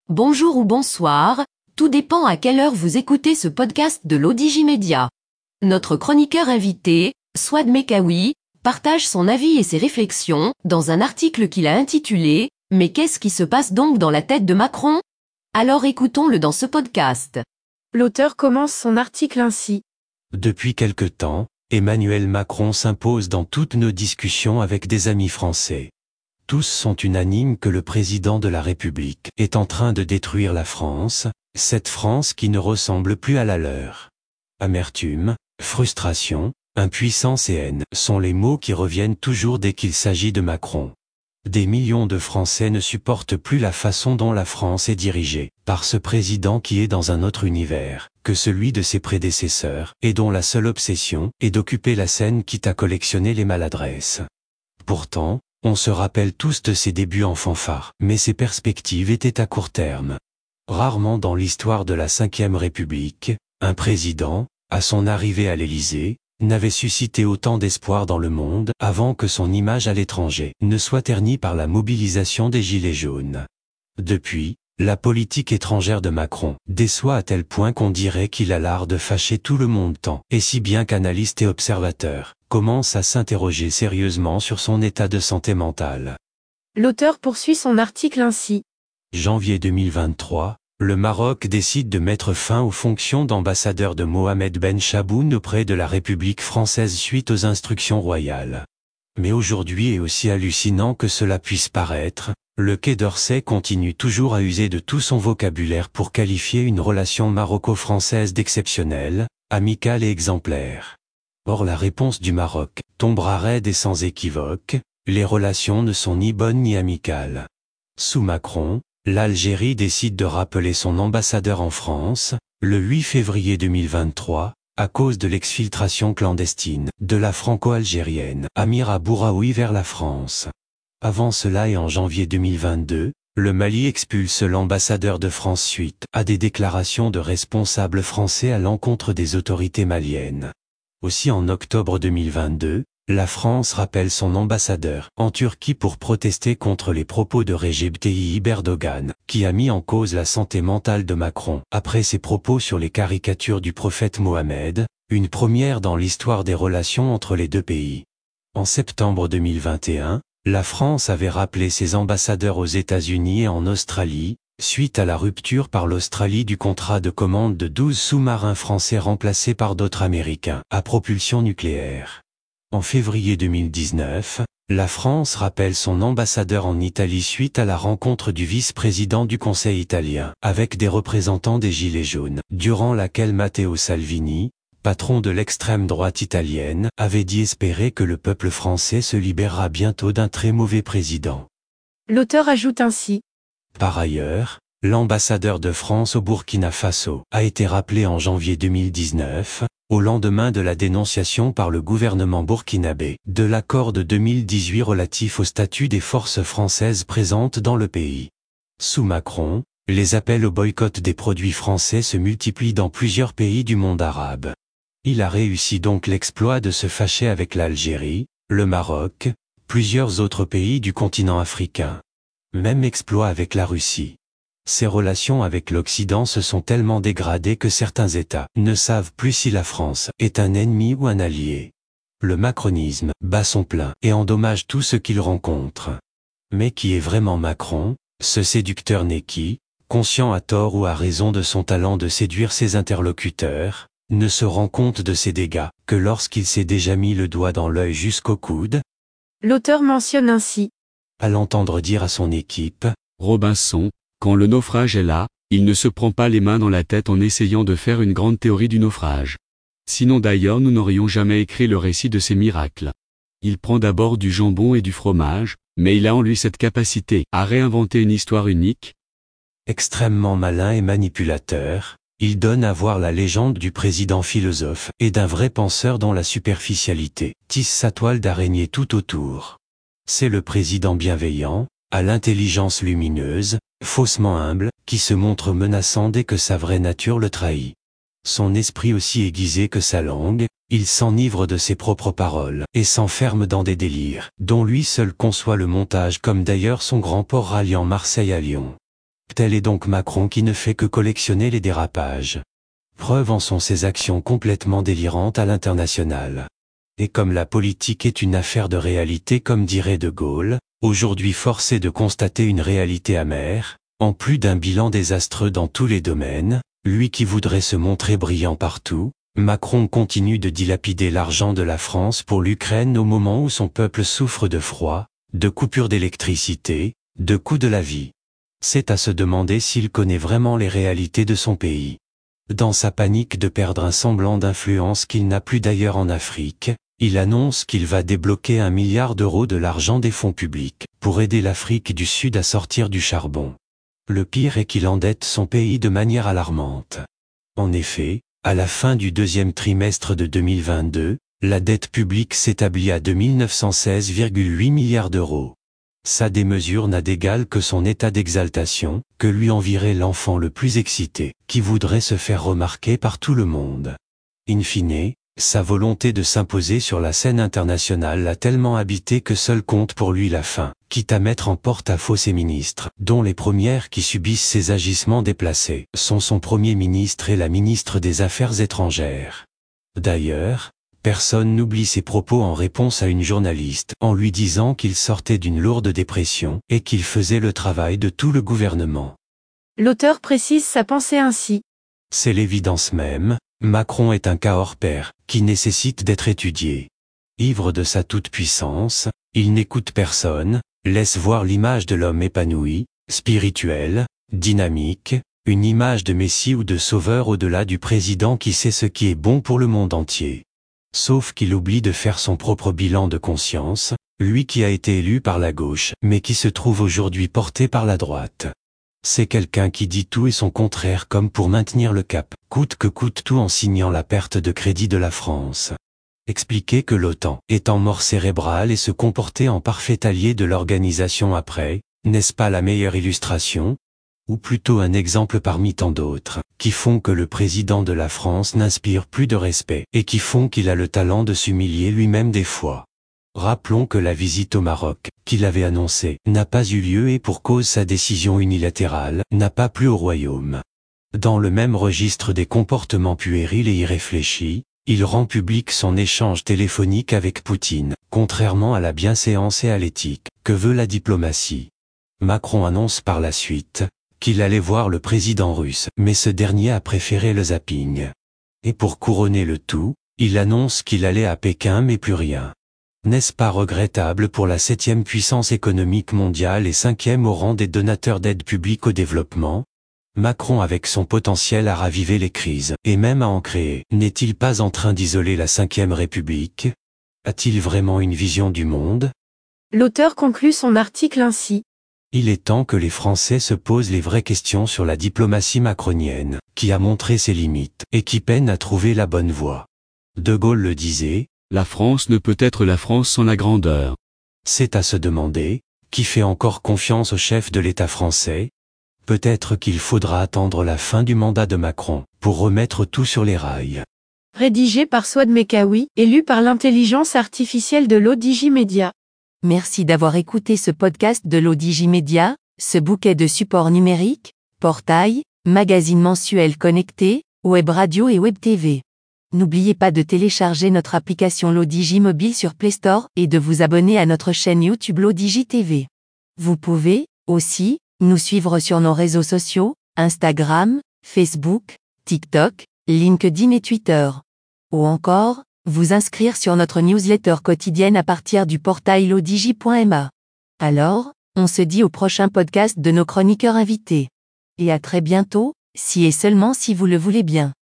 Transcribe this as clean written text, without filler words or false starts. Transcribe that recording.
Bonjour ou bonsoir, tout dépend à quelle heure vous écoutez ce podcast de l'Odigimédia. Notre chroniqueur invité, Souad Mekawi, partage son avis et ses réflexions dans un article qu'il a intitulé « Mais qu'est-ce qui se passe donc dans la tête de Macron ?» Alors écoutons-le dans ce podcast. L'auteur commence son article ainsi. Depuis quelque temps, Emmanuel Macron s'impose dans toutes nos discussions avec des amis français. Tous sont unanimes que le président de la République est en train de détruire la France, cette France qui ne ressemble plus à la leur. Amertume, frustration, impuissance et haine sont les mots qui reviennent toujours dès qu'il s'agit de Macron. Des millions de Français ne supportent plus la façon dont la France est dirigée par ce président qui est dans un autre univers que celui de ses prédécesseurs et dont la seule obsession est d'occuper la scène quitte à collectionner les maladresses. Pourtant, on se rappelle tous de ses débuts en fanfare, mais ses perspectives étaient à court terme. Rarement dans l'histoire de la Ve République, un président, à son arrivée à l'Élysée, n'avait suscité autant d'espoir dans le monde avant que son image à l'étranger ne soit ternie par la mobilisation des Gilets jaunes. Depuis, la politique étrangère de Macron déçoit à tel point qu'on dirait qu'il a l'art de fâcher tout le monde tant et si bien qu'analystes et observateurs commencent à s'interroger sérieusement sur son état de santé mentale. L'auteur poursuit son article ainsi. Janvier 2023, le Maroc décide de mettre fin aux fonctions d'ambassadeur de Mohamed Ben Chaboun auprès de la République française suite aux instructions royales. Mais aujourd'hui est aussi hallucinant que cela puisse paraître, le Quai d'Orsay continue toujours à user de tout son vocabulaire pour qualifier une relation maroco-française d'exceptionnelle, amicale et exemplaire. Or la réponse du Maroc tombera raide et sans équivoque, les relations ne sont ni bonnes ni amicales. Sous Macron, l'Algérie décide de rappeler son ambassadeur en France, le 8 février 2023, à cause de l'exfiltration clandestine de la franco-algérienne Amira Bouraoui vers la France. Avant cela et en janvier 2022, le Mali expulse l'ambassadeur de France suite à des déclarations de responsables français à l'encontre des autorités maliennes. Aussi en octobre 2022, la France rappelle son ambassadeur en Turquie pour protester contre les propos de Recep Tayyip Erdogan, qui a mis en cause la santé mentale de Macron après ses propos sur les caricatures du prophète Mohammed, une première dans l'histoire des relations entre les deux pays. En septembre 2021, la France avait rappelé ses ambassadeurs aux États-Unis et en Australie, suite à la rupture par l'Australie du contrat de commande de 12 sous-marins français remplacés par d'autres Américains à propulsion nucléaire. En février 2019, la France rappelle son ambassadeur en Italie suite à la rencontre du vice-président du Conseil italien avec des représentants des Gilets jaunes, durant laquelle Matteo Salvini, patron de l'extrême droite italienne, avait dit espérer que le peuple français se libérera bientôt d'un très mauvais président. L'auteur ajoute ainsi. Par ailleurs, l'ambassadeur de France au Burkina Faso a été rappelé en janvier 2019, au lendemain de la dénonciation par le gouvernement burkinabé de l'accord de 2018 relatif au statut des forces françaises présentes dans le pays. Sous Macron, les appels au boycott des produits français se multiplient dans plusieurs pays du monde arabe. Il a réussi donc l'exploit de se fâcher avec l'Algérie, le Maroc, plusieurs autres pays du continent africain. Même exploit avec la Russie. Ses relations avec l'Occident se sont tellement dégradées que certains États ne savent plus si la France est un ennemi ou un allié. Le macronisme bat son plein et endommage tout ce qu'il rencontre. Mais qui est vraiment Macron, ce séducteur né qui, conscient à tort ou à raison de son talent de séduire ses interlocuteurs, ne se rend compte de ses dégâts que lorsqu'il s'est déjà mis le doigt dans l'œil jusqu'au coude? L'auteur mentionne ainsi. À l'entendre dire à son équipe, Robinson, quand le naufrage est là, il ne se prend pas les mains dans la tête en essayant de faire une grande théorie du naufrage. Sinon d'ailleurs nous n'aurions jamais écrit le récit de ces miracles. Il prend d'abord du jambon et du fromage, mais il a en lui cette capacité à réinventer une histoire unique. Extrêmement malin et manipulateur, il donne à voir la légende du président philosophe et d'un vrai penseur dont la superficialité tisse sa toile d'araignée tout autour. C'est le président bienveillant, à l'intelligence lumineuse, faussement humble, qui se montre menaçant dès que sa vraie nature le trahit. Son esprit aussi aiguisé que sa langue, il s'enivre de ses propres paroles et s'enferme dans des délires, dont lui seul conçoit le montage comme d'ailleurs son grand port ralliant Marseille à Lyon. Tel est donc Macron qui ne fait que collectionner les dérapages. Preuve en sont ses actions complètement délirantes à l'international. Et comme la politique est une affaire de réalité comme dirait De Gaulle, aujourd'hui force est de constater une réalité amère, en plus d'un bilan désastreux dans tous les domaines, lui qui voudrait se montrer brillant partout, Macron continue de dilapider l'argent de la France pour l'Ukraine au moment où son peuple souffre de froid, de coupures d'électricité, de coût de la vie. C'est à se demander s'il connaît vraiment les réalités de son pays. Dans sa panique de perdre un semblant d'influence qu'il n'a plus d'ailleurs en Afrique, il annonce qu'il va débloquer 1 milliard d'euros de l'argent des fonds publics pour aider l'Afrique du Sud à sortir du charbon. Le pire est qu'il endette son pays de manière alarmante. En effet, à la fin du deuxième trimestre de 2022, la dette publique s'établit à 2916,8 milliards d'euros. Sa démesure n'a d'égal que son état d'exaltation, que lui envierait l'enfant le plus excité, qui voudrait se faire remarquer par tout le monde. In fine, sa volonté de s'imposer sur la scène internationale l'a tellement habité que seul compte pour lui la fin, quitte à mettre en porte-à-faux ses ministres, dont les premières qui subissent ses agissements déplacés sont son Premier ministre et la ministre des Affaires étrangères. D'ailleurs, personne n'oublie ses propos en réponse à une journaliste, en lui disant qu'il sortait d'une lourde dépression et qu'il faisait le travail de tout le gouvernement. L'auteur précise sa pensée ainsi. C'est l'évidence même, Macron est un cas hors pair, qui nécessite d'être étudié. Ivre de sa toute-puissance, il n'écoute personne, laisse voir l'image de l'homme épanoui, spirituel, dynamique, une image de Messie ou de Sauveur au-delà du président qui sait ce qui est bon pour le monde entier. Sauf qu'il oublie de faire son propre bilan de conscience, lui qui a été élu par la gauche, mais qui se trouve aujourd'hui porté par la droite. C'est quelqu'un qui dit tout et son contraire comme pour maintenir le cap, coûte que coûte tout en signant la perte de crédit de la France. Expliquer que l'OTAN est en mort cérébrale et se comporter en parfait allié de l'organisation après, n'est-ce pas la meilleure illustration ? Ou plutôt un exemple parmi tant d'autres, qui font que le président de la France n'inspire plus de respect, et qui font qu'il a le talent de s'humilier lui-même des fois. Rappelons que la visite au Maroc, qu'il avait annoncée, n'a pas eu lieu et pour cause sa décision unilatérale, n'a pas plu au royaume. Dans le même registre des comportements puérils et irréfléchis, il rend public son échange téléphonique avec Poutine, contrairement à la bienséance et à l'éthique, que veut la diplomatie. Macron annonce par la suite, qu'il allait voir le président russe, mais ce dernier a préféré le zapping. Et pour couronner le tout, il annonce qu'il allait à Pékin mais plus rien. N'est-ce pas regrettable pour la 7e puissance économique mondiale et 5e au rang des donateurs d'aide publique au développement ? Macron avec son potentiel à raviver les crises, et même à en créer, n'est-il pas en train d'isoler la 5e République ? A-t-il vraiment une vision du monde ? L'auteur conclut son article ainsi. Il est temps que les Français se posent les vraies questions sur la diplomatie macronienne, qui a montré ses limites, et qui peine à trouver la bonne voie. De Gaulle le disait, « La France ne peut être la France sans la grandeur. » C'est à se demander, qui fait encore confiance au chef de l'État français ? Peut-être qu'il faudra attendre la fin du mandat de Macron, pour remettre tout sur les rails. Rédigé par Souad Mekawi, et lu par l'intelligence artificielle de l'Odigimédia. Merci d'avoir écouté ce podcast de l'Odigimédia, ce bouquet de supports numériques, portail, magazine mensuel connecté, web radio et web TV. N'oubliez pas de télécharger notre application l'Odigi Mobile sur Play Store et de vous abonner à notre chaîne YouTube l'Odigi TV. Vous pouvez, aussi, nous suivre sur nos réseaux sociaux, Instagram, Facebook, TikTok, LinkedIn et Twitter. Ou encore, vous inscrire sur notre newsletter quotidienne à partir du portail lodigi.ma. Alors, on se dit au prochain podcast de nos chroniqueurs invités. Et à très bientôt, si et seulement si vous le voulez bien.